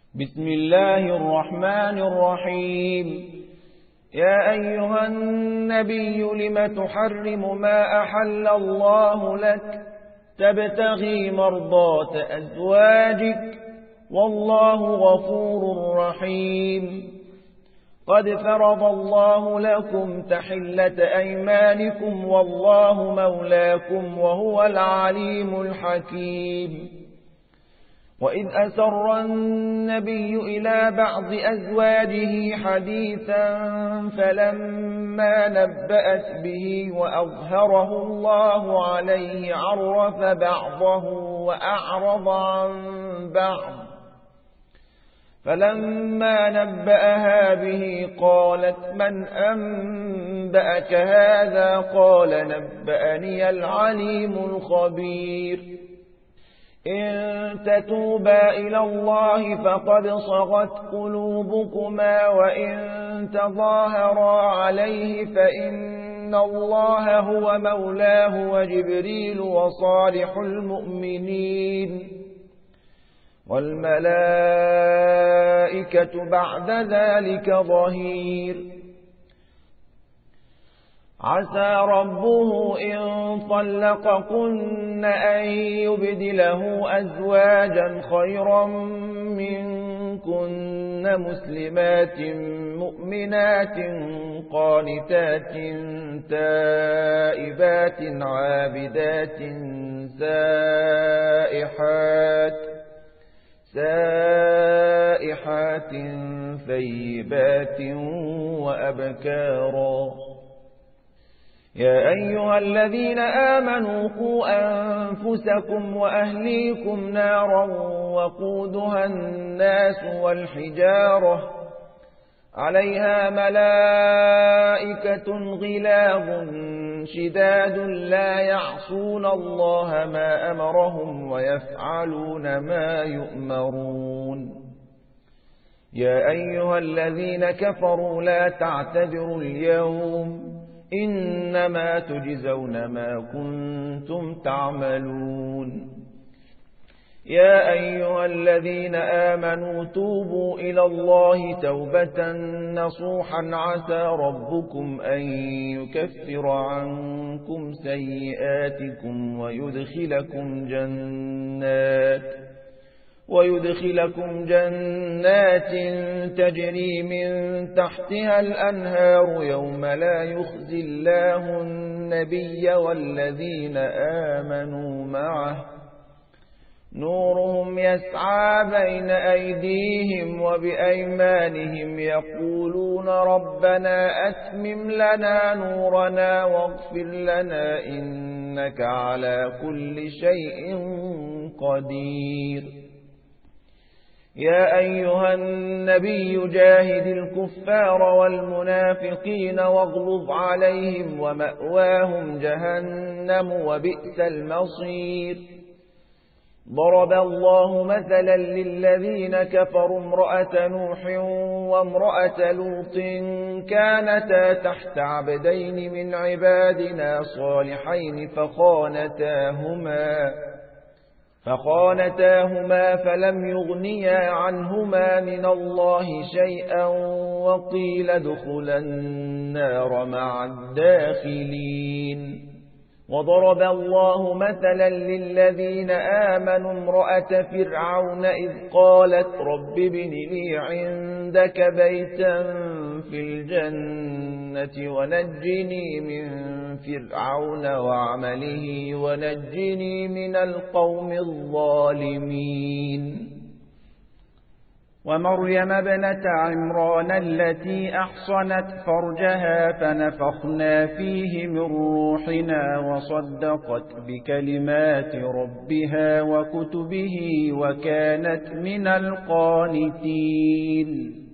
بسم الله الرحمن الرحيم. يا أيها النبي لم تحرم ما أحل الله لك تبتغي مرضات أزواجك والله غفور رحيم. قد فرض الله لكم تحلة أيمانكم والله مولاكم وهو العليم الحكيم. وإذ أسر النبي إلى بعض أزواجه حديثا فلما نبأت به وأظهره الله عليه عرف بعضه وأعرض عن بعض. فلما نبأها به قالت من أنبأك هذا؟ قال نبأني العليم الخبير. إن تتوبا إلى الله فقد صغت قلوبكما وإن تظاهرا عليه فإن الله هو مولاه وجبريل وصالح المؤمنين والملائكة بعد ذلك ظهير. عسى ربه إن طلقكن أن يبدله أزواجا خيرا منكن مسلمات مؤمنات قانتات تائبات عابدات سائحات ثيبات وأبكارا. يا أيها الذين آمنوا قوا أنفسكم وأهليكم نارا وقودها الناس والحجارة عليها ملائكة غلاظ شداد لا يعصون الله ما أمرهم ويفعلون ما يؤمرون. يا أيها الذين كفروا لا تعتذروا اليوم إنما تجزون ما كنتم تعملون. يا أيها الذين آمنوا توبوا إلى الله توبة نصوحا عسى ربكم أن يكفر عنكم سيئاتكم ويدخلكم جنات تجري من تحتها الأنهار يوم لا يخزي الله النبي والذين آمنوا معه نورهم يسعى بين أيديهم وبأيمانهم يقولون ربنا أتمم لنا نورنا واغفر لنا إنك على كل شيء قدير. يا أيها النبي جاهد الكفار والمنافقين واغلظ عليهم ومأواهم جهنم وبئس المصير. ضرب الله مثلا للذين كفروا امرأة نوح وامرأة لوط كانتا تحت عبدين من عبادنا صالحين فخانتاهما فلم يغنيا عنهما من الله شيئا وقيل ادخلا النار مع الداخلين. وضرب الله مثلا للذين آمنوا امرأة فرعون إذ قالت رب ابن لي عندك بيتا في الجنة ونجني من فرعون وعمله ونجني من القوم الظالمين. ومريم ابنة عمران التي أحصنت فرجها فنفخنا فيه من روحنا وصدقت بكلمات ربها وكتبه وكانت من القانتين.